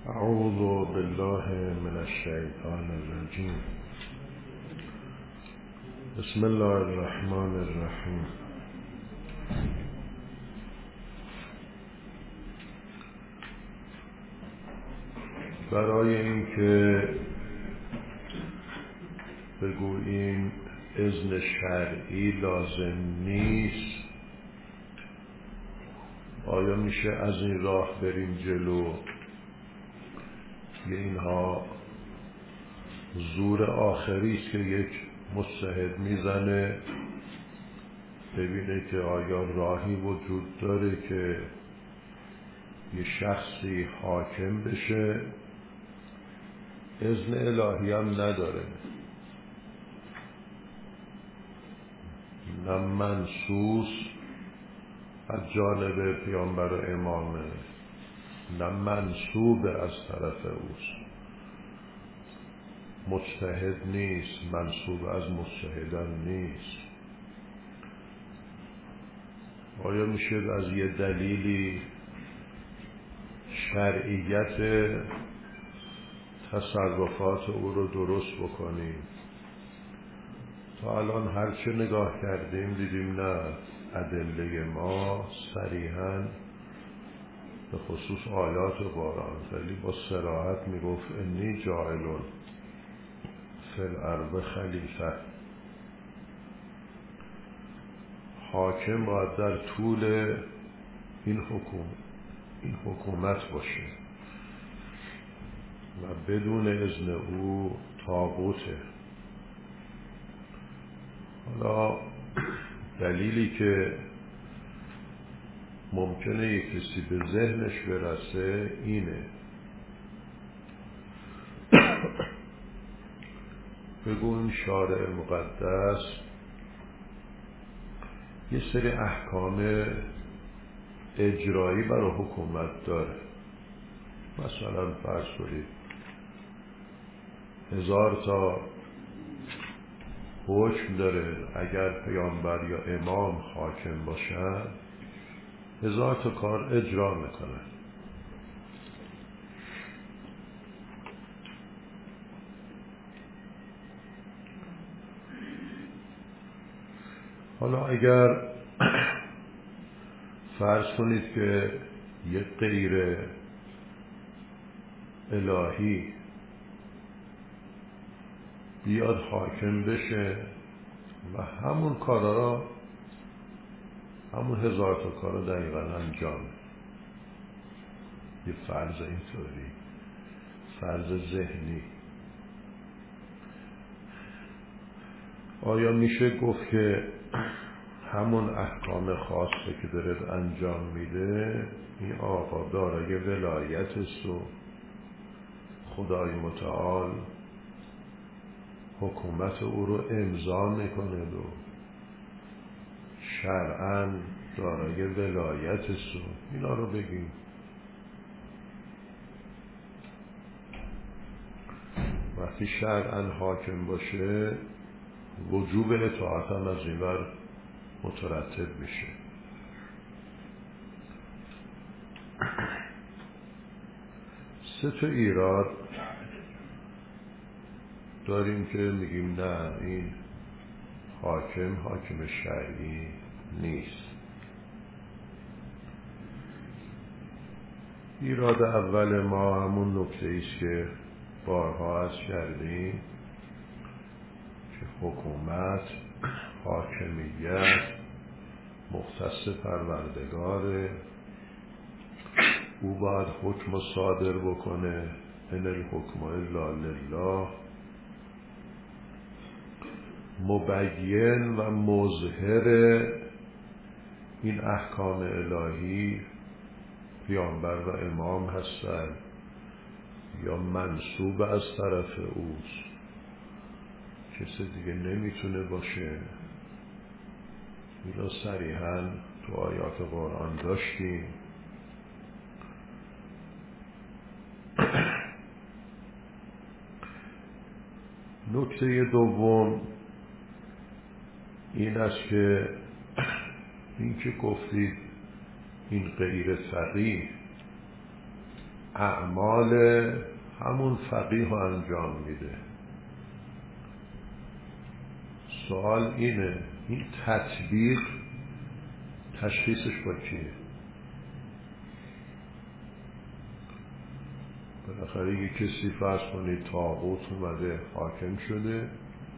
اعوذ بالله من الشیطان الرجیم. بسم الله الرحمن الرحیم. برای اینکه بگوییم اذن شرعی لازم نیست، آیا میشه از این راه بریم جلو؟ اینها زور آخری است که یک مجتهد میزنه ببینه که آیا راهی وجود داره که یه شخصی حاکم بشه. اذن الهی هم نداره، نه منصوص از جانب پیامبر و امامه، نه منصوب از طرف اوست. مجتهد نیست، منصوب از مجتهدان نیست. آیا میشه از یه دلیلی شرعیت تصرفات او رو درست بکنیم؟ تا الان هرچه نگاه کردیم دیدیم نه، ادله ما صریحاً به خصوص آیات قرآن خیلی با صراحت میگفت انی جاعل فی الارض خلیفه. حاکم باید در طول این حکومت باشه و بدون اذن او طاغوته. حالا دلیلی که ممکنه یک کسی به ذهنش برسه اینه، بگویم شارع مقدس یه سری احکام اجرایی برای حکومت داره. مثلا فرض کنید 1000 تا حکم داره، اگر پیامبر یا امام حاکم باشن 1000 تا کار اجرا میکنن. حالا اگر فرض کنید که یک غیر الهی بیاد حاکم بشه و همون کارا را، همون 1000 تا کار را دقیقا انجام، یه فرض اینطوری، فرض ذهنی، آیا میشه گفت که همون احکام خاصه که داره انجام میده این آقا دارای ولایت است و خدای متعال حکومت او رو امضا میکنه و شرعاً دارای ولایت است و اینا رو بگیم؟ وقتی شرعاً حاکم باشه وجوب اطاعت هم از این ور مترتب میشه. سه تا ایراد داریم که میگیم نه، این حاکم شرعی نیست. ایراد اول ما همون نکته ایست که بارها از کردیم که حکومت، حاکمیت مختص پروردگاره، او باید حکم صادر بکنه، ان الحکم الا لله، مبین و مظهر این احکام الهی پیامبر و امام هستند یا منصوب از طرف اوست، کسی دیگه نمیتونه باشه. اینا صریحاً تو آیات قرآن داشتیم. نکته دوم این است که این که گفتید این غیر فقیه اعمال همون فقیه رو انجام میده. سوال اینه، این تطبیق تشخیصش با چیه؟ بالاخره یه کسی فرض کنید طاغوت اومده حاکم شده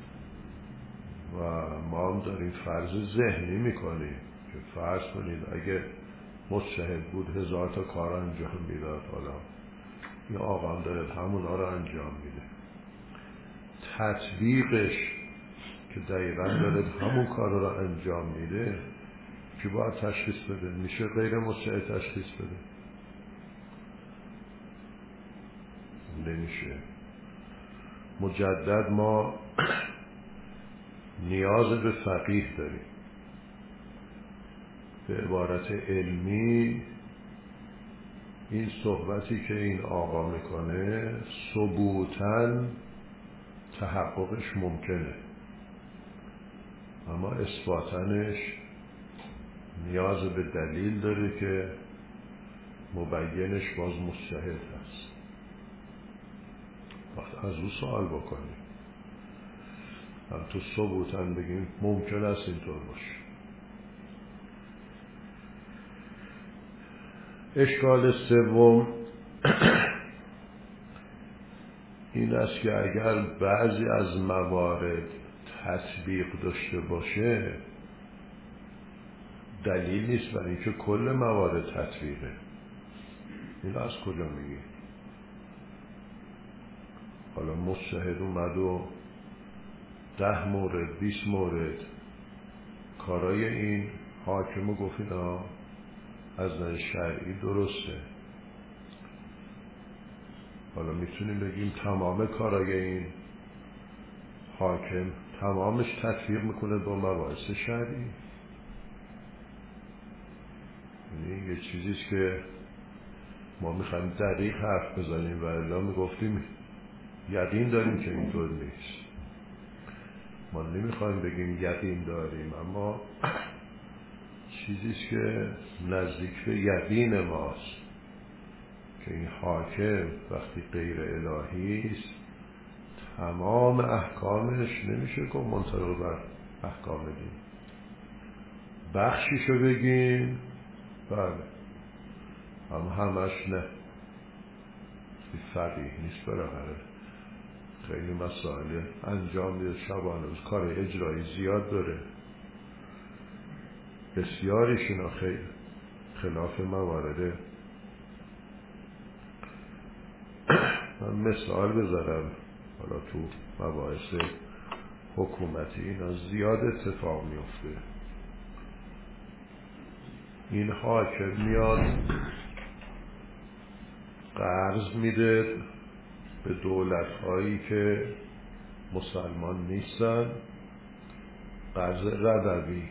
و ما هم داریم فرض ذهنی میکنیم که فرض کنید اگه مجتهد بود 1000 تا کار انجام میداد، حالا این آقا هم داره همونا رو انجام میده. تطبیقش که دقیقا داره همون کار رو انجام میده که باید تشخیص بده؟ میشه غیر مجتهد تشخیص بده؟ نمیشه. مجدد ما نیاز به فقیه داریم. به عبارت علمی این صحبتی که این آقا میکنه ثبوتاً تحققش ممکنه، اما اثباتنش نیاز به دلیل داره که مبینش باز مجتهد هست. وقت از او سوال بکنیم، هم تو ثبوتاً بگیم ممکن است اینطور باشه. اشکال سوم این است که اگر بعضی از موارد تطبیق داشته باشه دلیل نیست برای اینکه کل موارد تطبیقه. این از کجا میگی؟ حالا مجتهد اومد و 10 مورد 20 مورد کارای این حاکم گفت اینا از نظر شرعی درسته، حالا میتونیم بگیم تمام کارای این حاکم تمامش تطبیق میکنه با مباحث شرعی؟ یعنی یه چیزیست که ما میخوایم دقیق حرف بزنیم و الا میگفتیم یقین داریم که اینطور نیست. ما نمیخوایم بگیم یقین داریم، اما چیزیست که نزدیک به یقین ماست که این حاکم وقتی غیر الهی است تمام احکامش نمیشه که منطبق بر احکام دین. بخشیشو بگیم بله، اما همش نه. این فقیه نیست، بالاخره خیلی مسائل انجام میده شبانه روز، کار اجرایی زیاد داره، بسیاریش اینا خلاف موارده. من مثال بذارم، حالا تو مباحث حکومتی اینا زیاد اتفاق میفته. این حاکم میاد قرض میده به دولت‌هایی که مسلمان نیستن، قرض ربوی.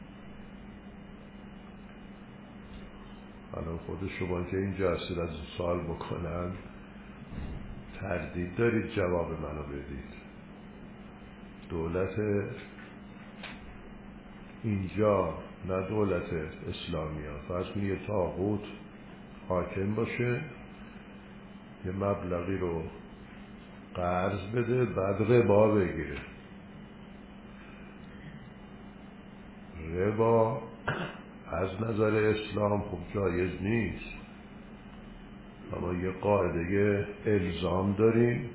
الان خود شما که اینجا هستید از سوال بکنن تردید دارید جواب منو بدید. دولت اینجا نه دولت اسلامی ها، فرض کنید یه طاغوت حاکم باشه، یه مبلغی رو قرض بده بعد ربا بگیره. ربا از نظر اسلام خب جایز نیست، اما یه قاعده الزام داریم،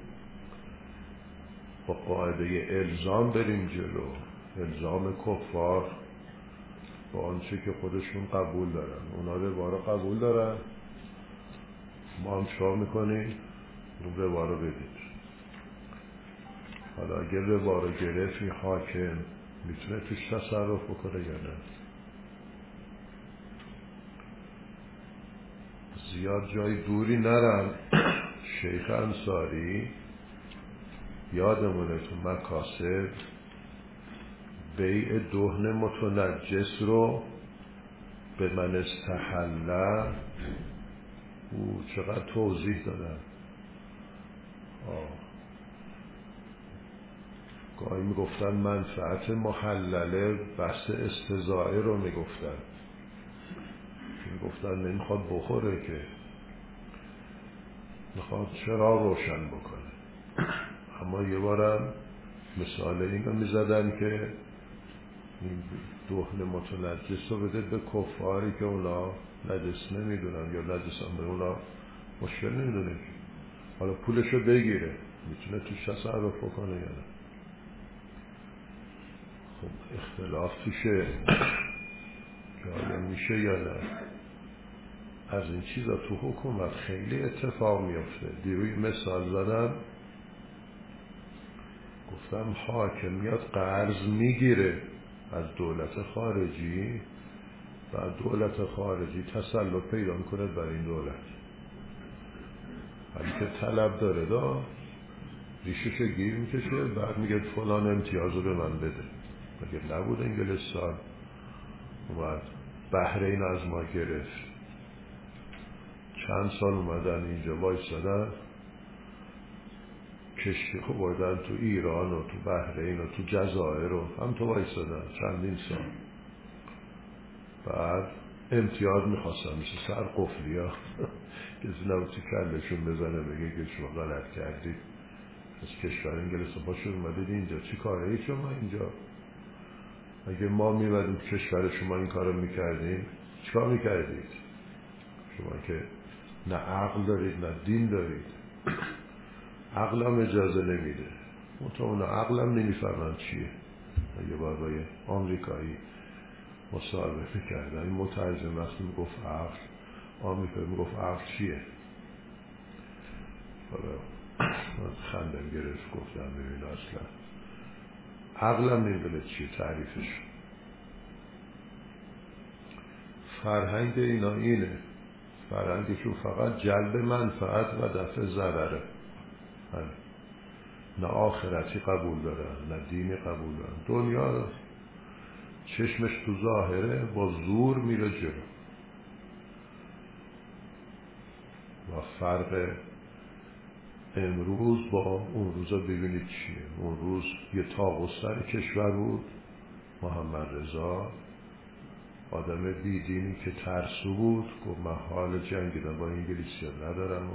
با قاعده الزام بریم جلو. الزام کفار با آنچه که خودشون قبول دارن، اونا ربا رو قبول دارن، ما هم چرا میکنیم؟ اون ربا رو بدید. حالا اگر ربا رو گرفت این حاکم میتونه توش تصرف بکنه یا نه؟ زیاد جای دوری نرم. شیخ انصاری یادمونه تو مکاسب بیع دهن متنجس رو به من استحله او چقدر توضیح دادن. گاهی میگفتن منفعت محلله بحث استزاعه رو میگفتن نمیخواد بخوره که میخواد چرا روشن بکنه. اما یه بارم مثال اینو میزدن که این دهن متنجس رو بده به کفاری که اونا نجس نمیدونن یا نجسان، به اونا مشکل نمیدونه، حالا پولشو بگیره، میتونه توش تصرف بکنه یا نه. خب اختلاف توشه که آیا میشه یا نه. از این چیزا تو حکومت خیلی اتفاق میفته. دیروی مثال زدم، گفتم حاکم میاد قرض میگیره از دولت خارجی و دولت خارجی تسلط پیدا کنه بر این دولت، ولی که طلب داره ریشش گیر میکشه، بعد میگه فلان امتیاز رو به من بده. مگه نبود انگلستان اومد بحرین از ما گرفت، چند سال اومدن اینجا وایسادن، کشتی خب بردن تو ایران و تو بحرین و تو جزایر و هم تو وایسادن چندین سال، بعد امتیاز میخواستن مثل سر قفلی ها کسی نبود تو کلشون بزنه بگه که شما غلط کردید، از کشور انگلستان باشون اومدید اینجا چی کاره شما اینجا؟ اگه ما میمدیم کشور شما این کارو میکردیم چی کار میکردید؟ شما که نه عقل دارید نه دین دارید، عقلم اجازه نمیده، اون عقلم نمیفهمن چیه. یه بار با یه آمریکایی مصاحبه میکردن، این مترجم وقتی میگفت عقل، آمریکایی میگفت عقل چیه؟ من خندم گرفت، گفتم ببین اصلا عقلم نمیدونه چیه تعریفش. فرهنگ اینا اینه، فرهنگشون فقط جلب منفعت و دفع ضرره، نه آخرتی قبول دارن نه دینی قبول دارن. دنیا چشمش تو ظاهره، با زور میره جلو. و فرق امروز با اون روزا ببینید چیه. اون روز یه طاغوت سر کشور بود، محمد رضا، آدم بیدینی که ترسو بود، گفت من حال جنگیدن با انگلیسی ندارم و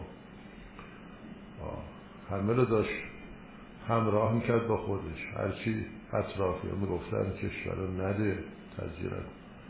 همه رو داشت همراه میکرد با خودش، هرچی اطرافی ها میگفتن کشور رو نده تجزیرن.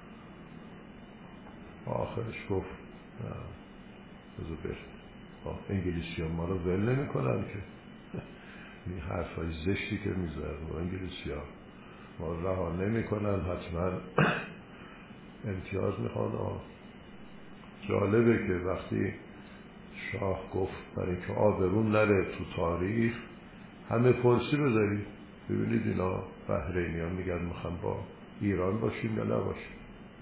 آخرش گفت بذار برد، انگلیسی ها ما رو ول نمی کنن که این حرفای زشتی که میزد و انگلیسی ها ما رها نمی کنن، حتما امتیاز میخوان. جالبه که وقتی شاه گفت برای که آبرون نره تو تاریخ، همه پرسی بذارید ببینید اینا بحرینی ها میگن میخوان با ایران باشیم یا نباشیم.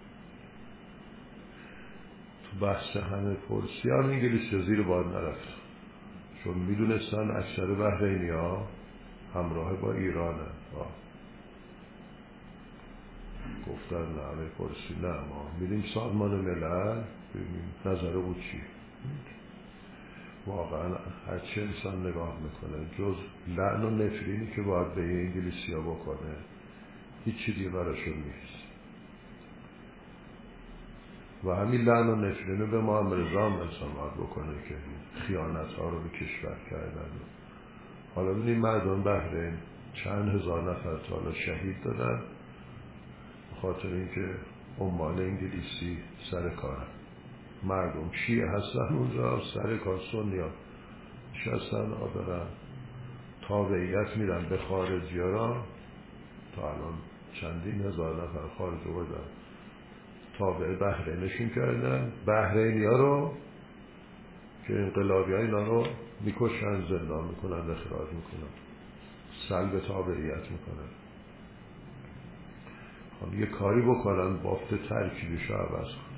تو بحث همه پرسی هم انگلیسی زیر بار نرفت، چون میدونستن اکثر بحرینی ها همراه با ایران هم. گفتن نه همه پرسی نه، ما میریم سازمان ملل ببینیم نظر او چی. واقعا هرچی انسان نگاه میکنه جز لعن و نفرینی که باید به انگلیسی ها بکنه هیچی دیگه براشون نیست. و همین لعن و نفرینی به محمد رضا هم انسان باید بکنه که خیانت ها رو به کشور کردن. حالا ببینید مردم بحرین چند هزار نفر تا حالا شهید دادن به خاطر اینکه عمال انگلیسی سر کارن. مردم شیعه هستن اونجا، سر کار سنی ها نشستن آدارن تابعیت میرن به خارجی ها را. تا الان چندین هزار نفر خارج بودن تابع بحرینشون کردن، بحرینی ها رو که انقلابی ها اینا رو میکشن، زندان میکنن، اخراج میکنن، سلب تابعیت میکنن. خب یه کاری بکنن بافت ترکیبش رو عوض کنن.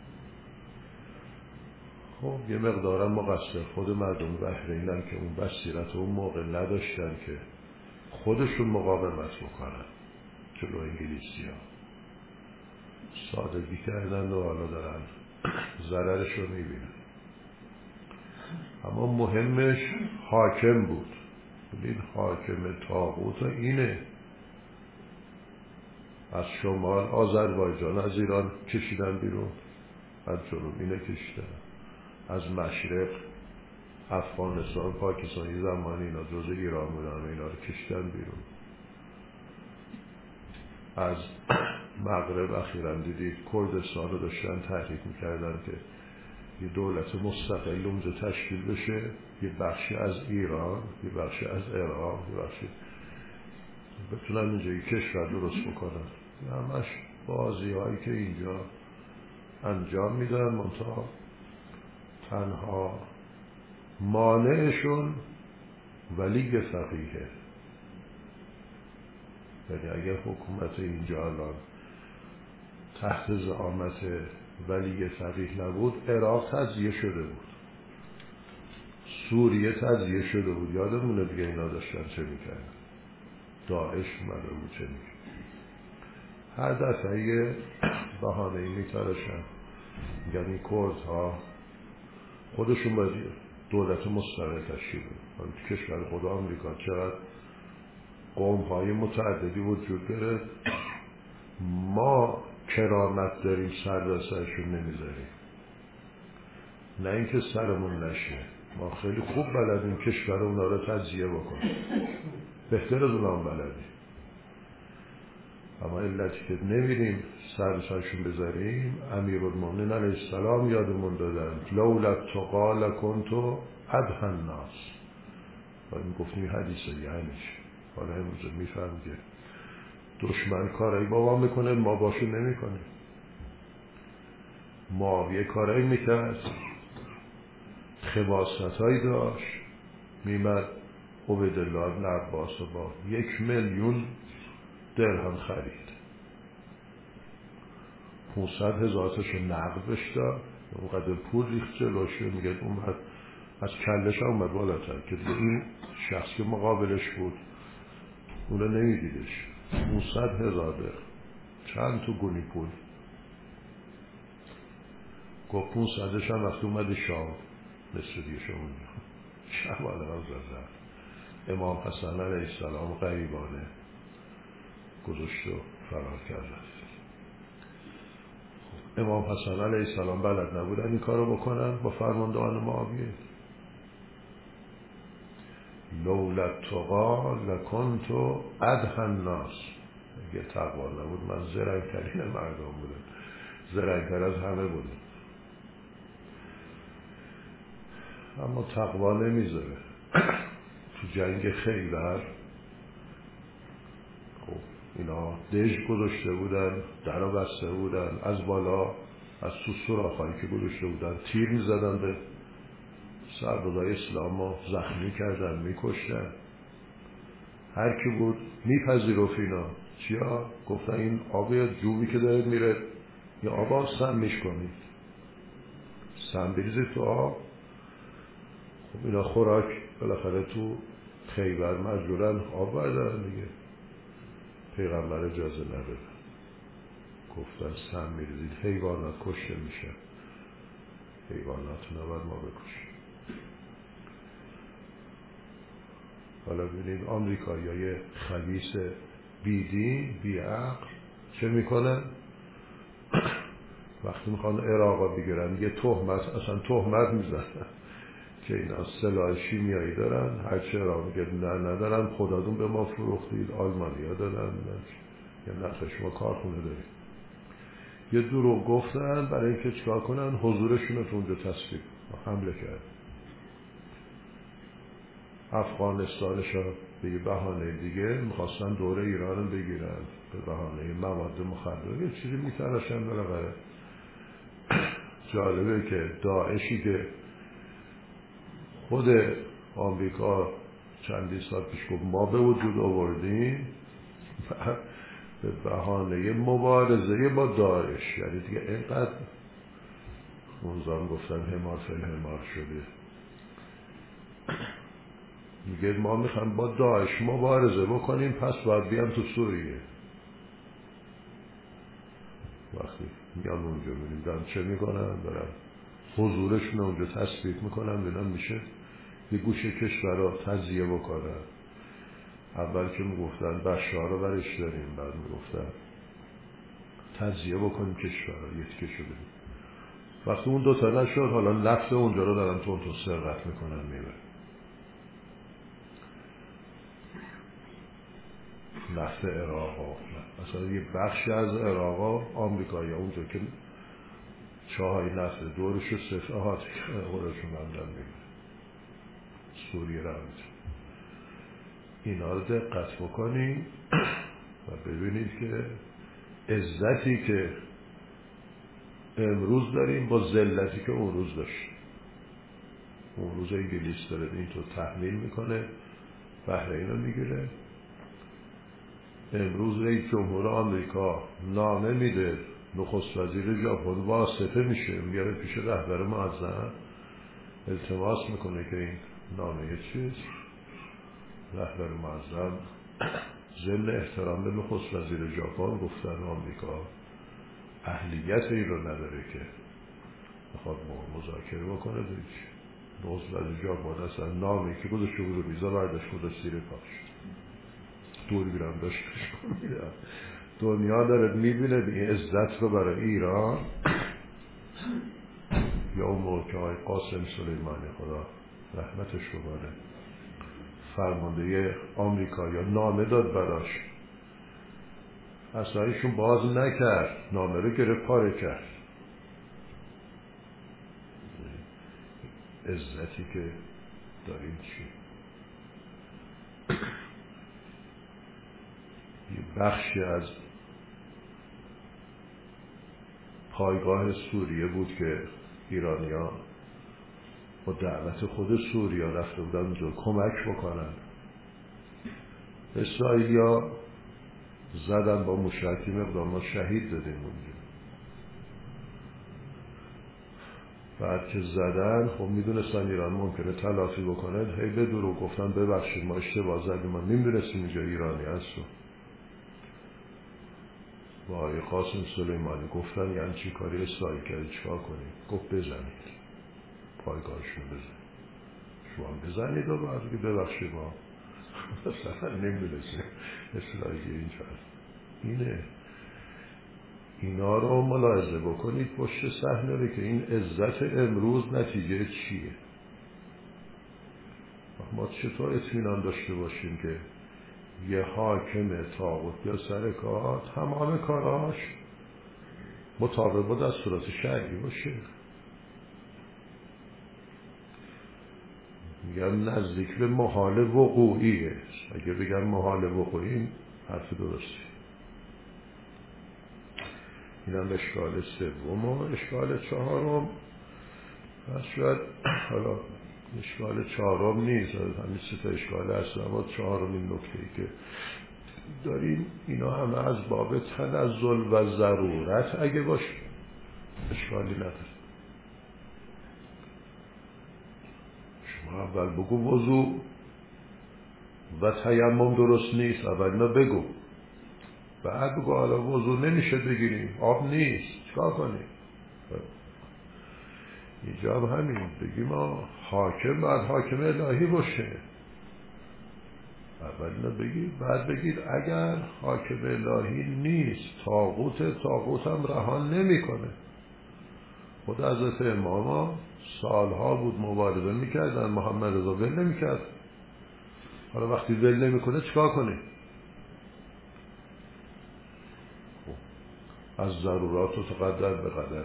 خب یه مقدارم مقصر خود مردم بحرینن که اون بصیرت اون موقع نداشتن که خودشون مقاومت بکنن جلو انگلیسی ها، سادگی کردن و حالا دارن ضررش رو میبینن. اما مهمش حاکم بود. ببین حاکم طاغوت اینه. از شمال آذربایجان از ایران کشیدن بیرون، از جنوب اینه کشیدن، از مشرق افغانستان، پاکستان، زمانی اینا جزء ایران بودن، اینا رو کشتن بیرون. از مغرب اخیراً دیدید کردستان رو داشتن تحریک میکردن که یه دولت مستقل اونجا تشکیل بشه، یه بخشی از ایران، یه بخشی از عراق، یه بخشی بتونن اینجا یه کشور درست بکنن. همش بازی هایی که اینجا انجام میدن، منتها تنها مانعشون ولی فقیهه. یعنی اگر حکومت اینجا الان تحت زعامت ولی فقیه نبود، عراق تجزیه شده بود، سوریه تجزیه شده بود. یادمونه دیگه اینا داشتن چه میکردن، داعش اومده بود چه میکرد. هر دفعه یه بهانه‌ای میتراشن، میگن این کردها خودشون باید دولت مستقل تشکیل بدن. تو کشور خود آمریکا چقدر قوم‌های متعددی وجود داره، ما کرامت داریم سر به سرشون نمیذاریم. نه اینکه سرمون نشه، ما خیلی خوب بلدیم کشور اونا رو تجزیه بکنیم، بهتر از اونا هم بلدیم. اما علتی که نمیریم سر به سرشون بذاریم، امیرالمومنین علیه السلام یادمون دادن لولا التقی لکنت ادهی الناس. این گفتیم حدیثه یعنیش. حالا امروز میفهم که دشمن کارایی با ما میکنه، ما باشون نمیکنیم. معاویه کارایی میکرد، خباست هایی داشت، میمد عبیدالله ابن عباس با 1,000,000 درهم خرید، 500,000 تاشو نقد بهش داد، اونقدر پول ریخت جلوش، میگه اومد از کلش هم اومد بالاتر که این شخص که مقابلش بود اونو نمیدیدش. 500,000 درهم چند تو گونی پول. گفت 500ش هم وقتی اومد شام مثل دیگه شما شماله هم زدن. امام حسن علیه السلام غریبانه گذاشت و فرار کرد. امام حسن علیه السلام بلد نبودن این کارو بکنن با فرماندهان معاویه. لولا التقی لکنت ادهی الناس. اگه تقوا نبود من زرنگ‌ترین مردم بودم، زرنگ‌تر از همه بودم. اما تقوا نمیذاره. تو جنگ خیبر خب اینا دژ گذاشته بودن، درو بسته بودن، از بالا از تو سوراخ‌هایی که گذاشته بودن تیر میزدن به سربازای اسلام و زخمی کردن، میکشتن. هر کی بود میپذیرفت اینا. چیا؟ گفتن این آب جوبی که داره میره یا آب سم میشکنید، سم بریزید تو آب. خب اینا خوراک بالاخره تو خیبر مجبورن آب بردارن دیگه. پیغمبر اجازه نداد، گفتن سم میریزید حیوانات کشته میشه، حیوانات نباید ما بکشیم. حالا ببینید آمریکایی‌های خبیث بیدین بیعقل چه میکنن؟ وقتی میخوان عراق بگیرن یه تهمت، اصلا تهمت میزنن که اینا سلاح شیمیایی دارن، هرچه عراق میگه نه ندارن، خداتون به ما فروختید، آلمانیا دادن، یا نه شما کارخونه دارید. یه دروغ گفتن برای اینکه چیکار کنن؟ حضورشون رو تو اونجا تثبیت حمله کرد. افغانستانش ها به یه بهانه دیگه میخواستن دوره ایران بگیرن، به بهانه مواد مخدر یه چیزی میتراشن. بالاخره جالبه که داعشی که خود آمریکا چندی سال پیش گفت ما به وجود آوردیم، به بهانه مبارزه با داعش، یعنی دیگه اینقدر منظام گفتن همار فل همار شده، میگه ما میخوایم با داعش مبارزه بکنیم، پس باید بیان تو سوریه. وقتی میان اونجا میبینیم دارن چه میکنن، دارن حضورشون اونجا تثبیت میکنن، بینن میشه یه گوشه کشور رو تجزیه بکنن. اول که میگفتن بشار رو برش داریم، بعد میگفتن تجزیه بکنیم کشور رو، یه تیکه شده. وقتی اون دوتا نشد حالا نفت اونجا رو دارن تون سرقت میکنن میبرن. نفت عراق مثلا یه بخشی از عراق آمریکایی اونجا که چاهای نفت دورش رو صفر احاطه خودشون هم دارن میبرن. سوریه رو اینا رو دقت بکنیم و ببینید که عزتی که امروز داریم با ذلتی که اون روز داشت. اون روز انگلیس داره اینطور تحمیل میکنه، بحرین رو میگیره. امروز رئیس جمهور آمریکا نامه میده، نخست وزیر ژاپن واسطه میشه، میاره پیش رهبر معظم التماس میکنه که این نامه چیز رهبر معظم ضمن احترام به نخست وزیر ژاپن گفتن آمریکا اهلیت این رو نداره که بخواد مذاکره بکنه. نخست وزیر ژاپن اصلا نامی که گذاشته بود رو میزا برداشت گذاشت زیر پاش، دور بیرم داشتش میدم. دنیا داره میبینه این عزت رو برای ایران. یا اون موقع که آقای قاسم سلیمانی خدا رحمتش رو باره فرمانده آمریکا یا نامه داد براش، اصلا ایشون باز نکرد، نامه رو گرفت پاره کرد. عزتی که داریم چی؟ یه بخشی از پایگاه سوریه بود که ایرانیان با دعوت خود سوریه رفته بودن اونجا کمک بکنن. اسرائیلیا زدن با موشکی مقدار، ما شهید دادیم اونجا. بعد که زدن خب میدونستن ایران ممکنه تلافی بکنه، هی به دروغ گفتن ببخشید ما اشتباه زدیم، ما نمیدونستیم اینجا ایرانی هست. با آقای قاسم سلیمانی گفتن یعنی چی کاری اسرائیل کرد، چیکار کنیم؟ گفت بزنید، پایگاهشون بزنید. شما بزنید و بعد که ببخشید ما مثلا نمیدونستیم اسرائیل اینجا اینه. اینا رو ملاحظه بکنید پشت صحنه رو که این عزت امروز نتیجه چیه. ما چطور اطمینان داشته باشیم که یه حاکم طاغوت یا سر کار تمام کاراش مطابق با دستورات شرعی باشه؟ میگم نزدیک به محال وقوعیه. اگه بگم محال وقوعی حرف درستی. اینم اشکال سوم و اشکال چهارم. پس شاید حالا اشکال چهارم نیست، همین سه تا اشکال هست، اما چهارمین نکته‌ای که داریم اینا همه از باب تنزل و ضرورت اگه باشه اشکالی نداره. شما اول بگو وضو و تیمم درست نیست، اول اینا بگو، بعد بگو حالا وضو نمیشه بگیریم، آب نیست، چیکار کنیم؟ اینجا هم همین بگیم ما حاکم باید حاکم الهی باشه، اول اینا بگید، بعد بگید اگر حاکم الهی نیست طاغوت هم رهان نمیکنه. خود حضرت امام سالها بود مبارزه میکردن، محمد رضا ول نمیکرد. حالا وقتی ول نمیکنه چیکار کنه؟ از ضرورات و تقدر به قدر.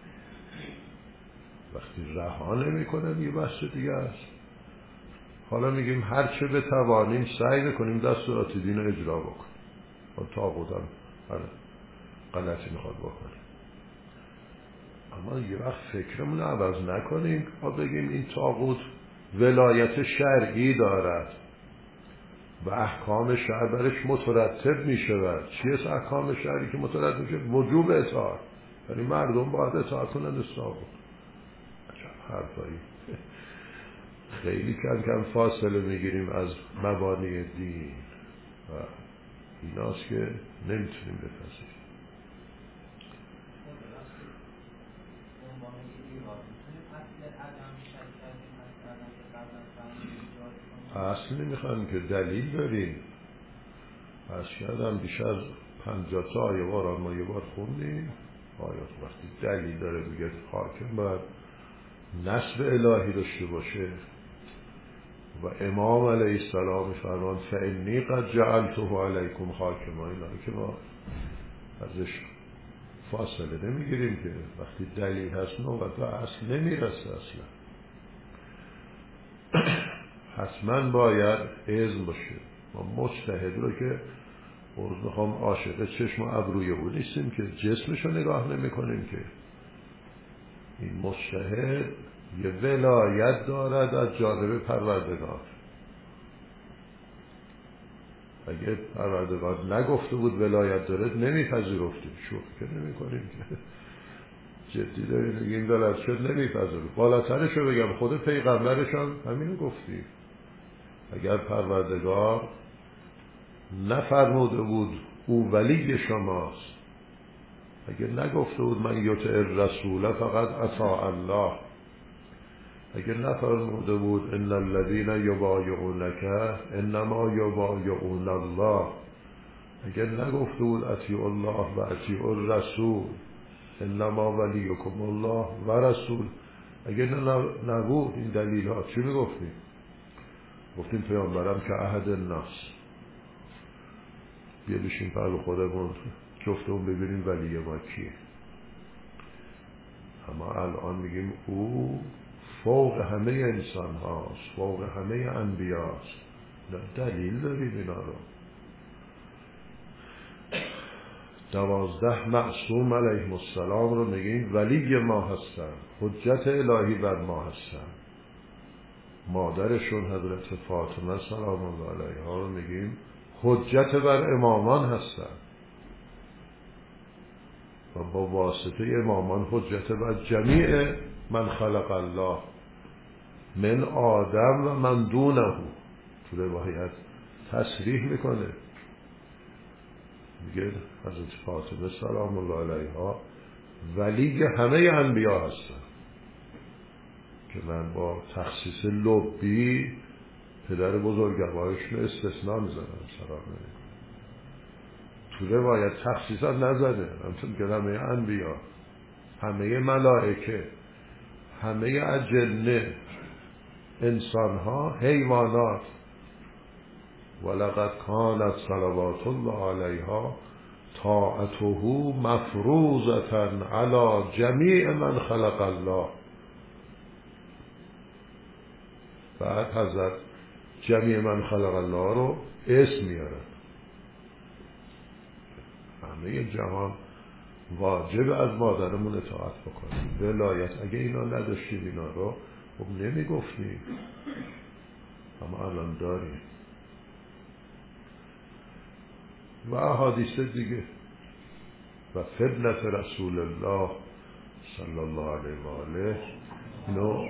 وقتی رها نمیکنه یه بحث دیگه است. حالا میگیم هر چه بتوانیم سعی بکنیم دستورات دین رو اجرا بکنیم. طاغوت هم غلطی میخواد بکنیم، اما یه وقت فکرمون عوض نکنیم و بگیم این طاغوت ولایت شرعی دارد و احکام شرع برش مترتب میشود. چیه احکام شرعی که مترتب میشه؟ وجوب اطاعت، یعنی مردم باید اطاعت کنند طاغوت. عجب حرفایی. خیلی کم فاصله میگیریم از مبانی دین و ایناست که نمیتونیم بپذیریم. اصل نمیخوایم که دلیل داریم. از کردم بیش از 50 تا آیه قرآن ما یه بار خوندیم آیات وقتی دلیل داره میگه حاکم باید نصب الهی داشته باشه و امام علیه السلام فرمان فانی قد جعلته علیکم حاکما، اینا که ما ازش فاصله نمیگیریم که وقتی دلیل هست نوبت به اصل نمیرسه اصلا. حتما باید اذن باشه. ما مجتهد رو که عرض میخوام عاشق چشم و ابروی او نیستیم که جسمش رو نگاه نمی کنیم که این مجتهد یه ولایت دارد از جانب پروردگار. اگه پروردگار نگفته بود ولایت دارد نمیپذیرفتیم، شوخی که نمی کنیم که جدی داریم میگیم ولایت شد نمیپذیرفتیم. بالاترش رو بگم خود پیغمبرش هم همینو گفتیم. اگر پروردگار نفرموده بود او ولی شماست، اگر نگفته بود من یطع الرسول فقط اطاع الله، اگر نفرموده بود ان الذین یبایعونک انما یبایعون الله، اگر نگفته بود اطیعوا الله و اطیعوا الرسول انما ولیکم الله و رسول، اگر نبود این دلیل ها چی میگفتیم؟ گفتیم پیامبرم که احد الناس، بیا بشین پر خودمون جفتمون ببینیم ولی ما کیه. اما الان میگیم او فوق همه انسان هاست، فوق همه انبیاست. دلیل داریم اینا رو. 12 معصوم علیهم السلام رو میگیم ولی ما هستن، حجت الهی بر ما هستن. مادرشون حضرت فاطمه سلام الله علیها رو میگیم حجت بر امامان هستن و با واسطه امامان حجت بر جمیع من خلق الله من آدم و من دونه. تو روایت تصریح میکنه، میگه حضرت فاطمه سلام الله علیها ولی همه انبیا هستن که من با تخصیص لبی پدر بزرگوارشون استثناء میزنم سلام علیکم. تو روایت تخصیصا نزده، همچون که همه انبیا، همه ملائکه، همه اجنه، انسان ها، حیوانات. ولقد کانت صلوات الله علیها طاعته مفروضة علی جمیع من خلق الله. بعد حضرت جمیع من خلق الله رو اسم میارن. همه جهان واجب از مادرمون اطاعت بکنیم. ولایت اگه اینا نداشتیم اینا رو خب نمیگفتیم، اما الان داریم. و احادیث دیگه و فضلت رسول الله صلی الله علیه و آله نو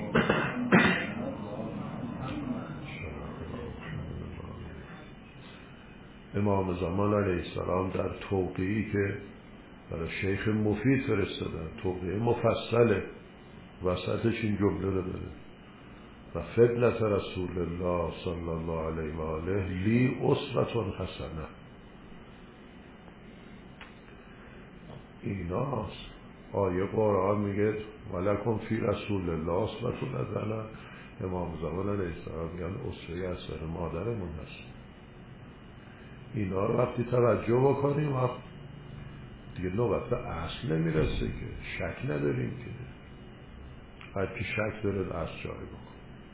امام زمان علیه السلام در توقیعی که برای شیخ مفید فرستادن، توقیع مفصله، وسطش این جمله رو داره و فضلت رسول الله صلی الله علیه و آله لی اسوة حسنه. ایناست. آیه قرآن میگه ولکم فی رسول الله اسوة حسنه. امام زمان علیه السلام میگن اسوه حسنه مادرمون هست. اینا رو وقتی توجه بکنیم وقت دیگه نوبت به اصل نمیرسه که شک نداریم که هر کی شک داره اصل جاری بکن.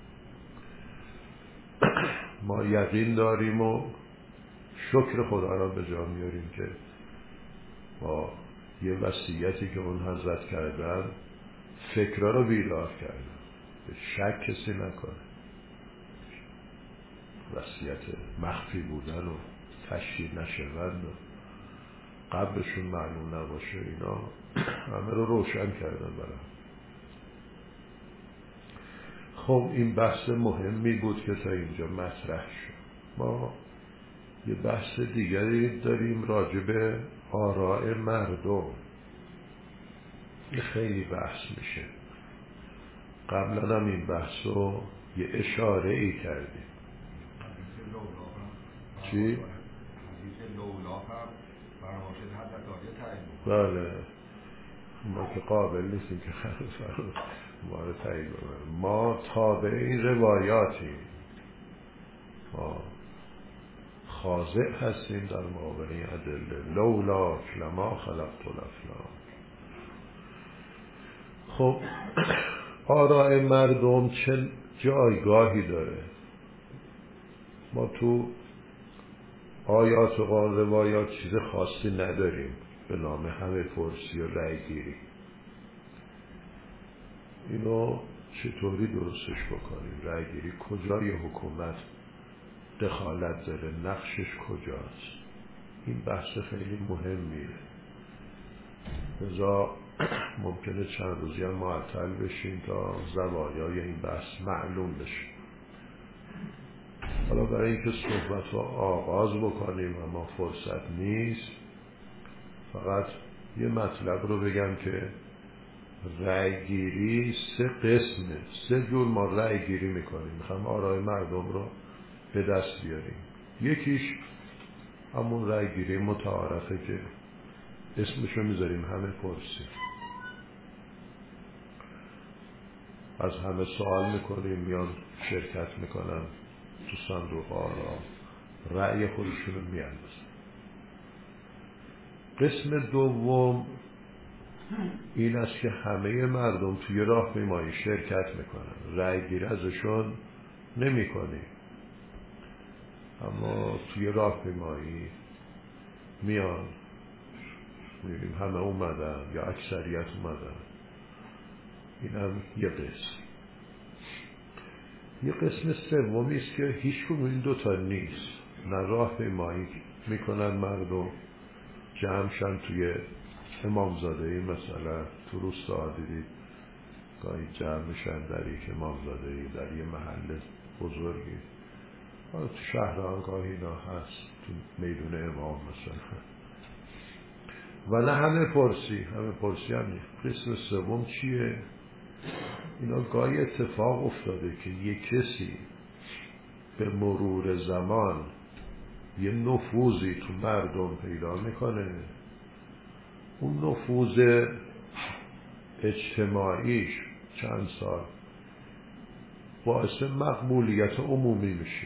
ما یقین داریم و شکر خدا را به جا میاریم که با یه وصیتی که اون حضرت کردن فکرها رو بیدار کردن، به شک کسی نکنه. وصیت مخفی بودن و تشهیر نشوند و قبرشون معلوم نباشه، اینا همه رو روشن کردن برام. خب این بحث مهمی بود که تا اینجا مطرح شد. ما یه بحث دیگری داریم راجع به آراء مردم. این خیلی بحث میشه. قبلا هم این بحث رو یه اشاره ای کردیم. چی؟ بله. ما که قابل نیستیم که ما رو تایید بکنیم. ما تابع این روایاتیم، ما خاضع هستیم در مقابل این ادله. لولا لما خلقت الافلاک. خب آراء مردم چه جایگاهی داره؟ ما تو آیات و روایات چیز خاصی نداریم به نام همه پرسی و رأی گیری. اینو چطوری درستش بکنیم؟ رأی گیری کجای حکومت دخالت داره؟ نقشش کجاست؟ این بحث خیلی مهمیه. لذا ممکنه چند روزی هم معطل بشیم تا زوایای این بحث معلوم بشه. حالا برای اینکه صحبت رو آغاز بکنیم و ما فرصت نیست، فقط یه مطلب رو بگم که رأی گیری 3 قسمه. 3 جور ما رأی گیری میکنیم، میخوایم آرای مردم رو به دست بیاریم. یکیش همون رأی گیری متعارفه که اسمشو میذاریم همه پرسی. از همه سوال میکنیم، میان شرکت میکنن تو صندوق ها را رأی خودشون رو میاندازن. قسم دوم این است که همه مردم توی راهپیمایی شرکت میکنن، رأی گیری ازشون نمیکنیم، اما توی راهپیمایی میان، میبینیم همه اومدن یا اکثریت اومدن. این هم یه قسم. یه قسم سومی است که هیچ کدوم این دوتا نیست. نه راهپیمایی میکنن مردم جمع شن توی امامزادهی، مثلا تو روستا دیدید گاهی جمع میشن در یک امامزادهی در یه محل بزرگی، حالا تو شهران گاهی اینا هست، تو میدون امام مثلا. و نه همه پرسی هم نیست. قسم سوم چیه؟ اینا گاهی اتفاق افتاده که یک کسی به مرور زمان یه نفوذی تو مردم پیدا میکنه، اون نفوذ اجتماعیش چند سال باعث مقبولیت عمومی میشه.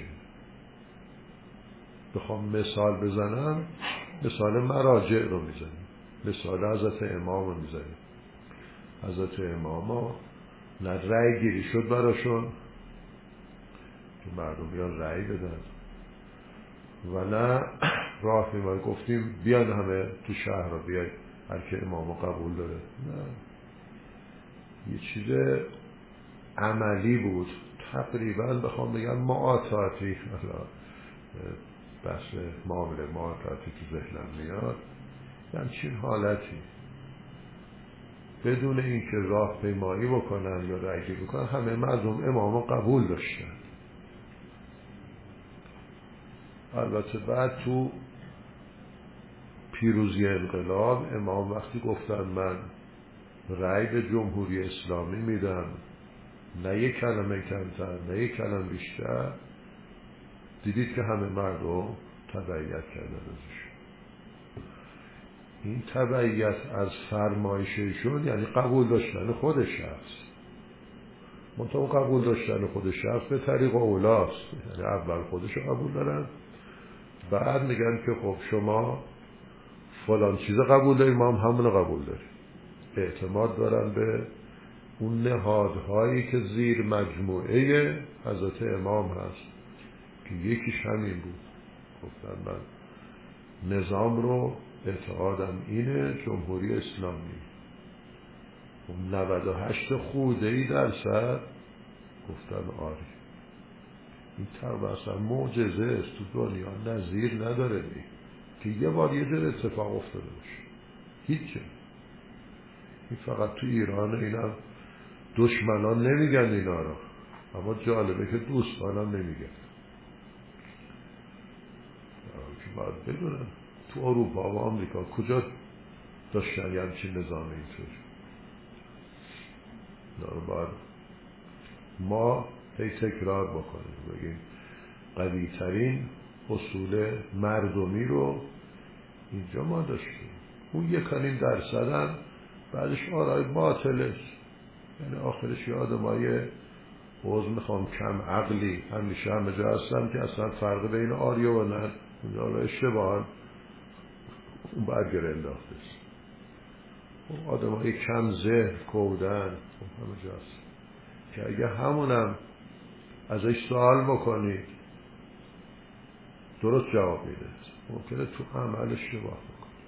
بخوام مثال بزنم، مثال مراجع رو میزنیم، مثال حضرت امام رو میزنیم. حضرت امام ها نه رأی گیری شد براشون که مردم بیان رأی بدن، و نه راهپیمایی گفتیم بیان همه تو شهر رو بیاید هر که امامو قبول داره. نه، یه چیز عملی بود. تقریبا بخوام بگم معاطاتی، بحث معامله معاطاتی تو ذهنم میاد، همچین حالتی بدون اینکه راهپیمایی بکنن یا رأی گیری بکنن همه مردم امامو قبول داشتن. البته بعد تو پیروزی انقلاب امام وقتی گفتن من رأی به جمهوری اسلامی میدم، نه یک کلمه کمتر نه یک کلمه بیشتر، دیدید که همه مردم تبعیت کردن ازش. این تبعیت از فرمایششون یعنی قبول داشتن خود شخص. منطقه قبول داشتن خود شخص به طریق اولاست، یعنی اول خودشو قبول دارن، بعد میگن که خب شما فلان چیز قبول داریم، ما هم همون قبول داریم. اعتماد دارن به اون نهادهایی که زیر مجموعه حضرت امام هست که یکیش همین بود. گفتن من نظام رو اعتقادم اینه جمهوری اسلامی. 98 خوده‌ای درصد گفتن آره. این تقریبا اصلا معجزه است، تو دنیا نظیر نداره که یه بار یه جور اتفاق افتاده باشه. هیچه. این فقط تو ایران. اینا دشمنان نمیگن اینا را، اما جالبه که دوستان هم نمیگن. که باید بدونن تو اروپا و آمریکا کجا داشتن یه همچین نظام اینطور. باید ما هی تکرار بکنیم، بگیم قوی ترین اصول مردمی رو اینجا ما داشتیم. اون 1.5% هم بعدش آرای باطلش، یعنی آخرش یادمای عوض میخوام کم عقلی همیشه همه جا هستم که اصلا فرق بین آریه و نه اونجا اشتباهن اون برگر انداخته است. آدم های کم ذهن کودن همه جا هست که اگه همونم ازش سوال بکنید درست جواب میده، ممکنه تو عمل اشتباه بکنه.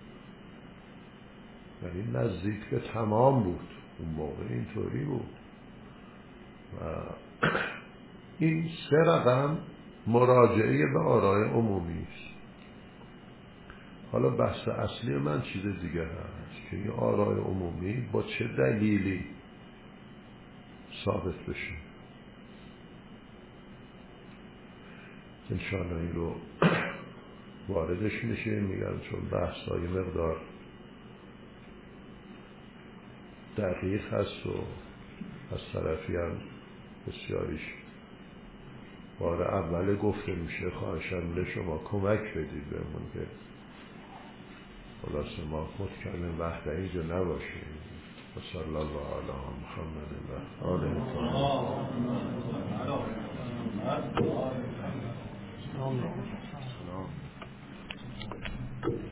یعنی نزدیک به تمام بود اون موقع، اینطوری بود. و این 3 رقم مراجعه به آرای عمومی است. حالا بحث اصلی من چیز دیگه هست که این آرای عمومی با چه دلیلی ثابت بشه. انشاءالله این رو واردش میشه. میگم چون بحثای مقدار دقیق هست و از طرفی هم بسیاریش بار اول گفته میشه، خواهشم شما کمک بدید بهمون که خلاص ما متکلم وحده اینجا نباشیم. و صلی الله علی محمد و آله